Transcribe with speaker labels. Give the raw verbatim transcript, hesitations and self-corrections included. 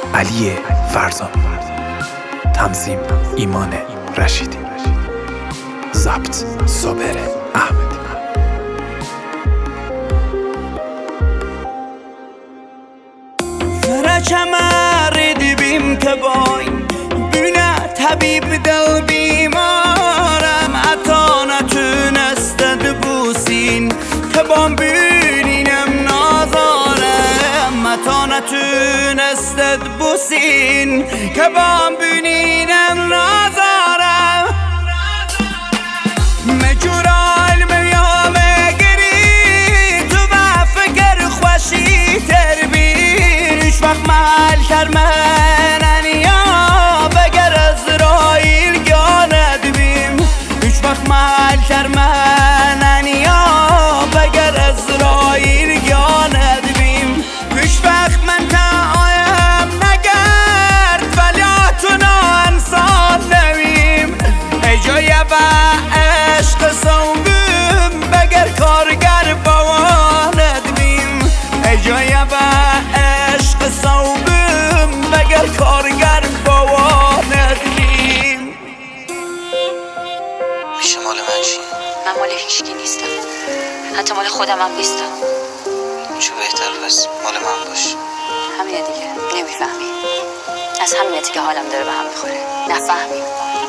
Speaker 1: علی فرزان، تنظیم ایمان رشیدی، ضبط صابر احمد.
Speaker 2: فرچم رید بیم که بای بونه طبیب دل بیمارم، حتی نتونستد بوسین که بام بینینم نازارم، حتی نتونستد بوسین که بام بینینم نازارم. مجورال میام گری تو با فکر خوشی تر بین، هیچ وقت محل کرمن انیا بگر ازرائیل گاند بیم، هیچ وقت محل کرمن انیا بگر ازرائیل گاند بیم. هیچ وقت من تعایم نگرد ولی آتونا انسان نویم، ای جای با عشق صوبیم بگر کارگر بواند بیم، ای جای با عشق صوبیم بگر کارگر بواند بیم.
Speaker 3: پیش مال من چی؟
Speaker 4: من مال هیچکی نیستم، حتی مال خودم هم نیستم.
Speaker 3: چه بهتر پس مال من باش.
Speaker 4: همینه دیگه، نمیفهمی. از همینه که حالم داره به هم میخوره، نفهمی.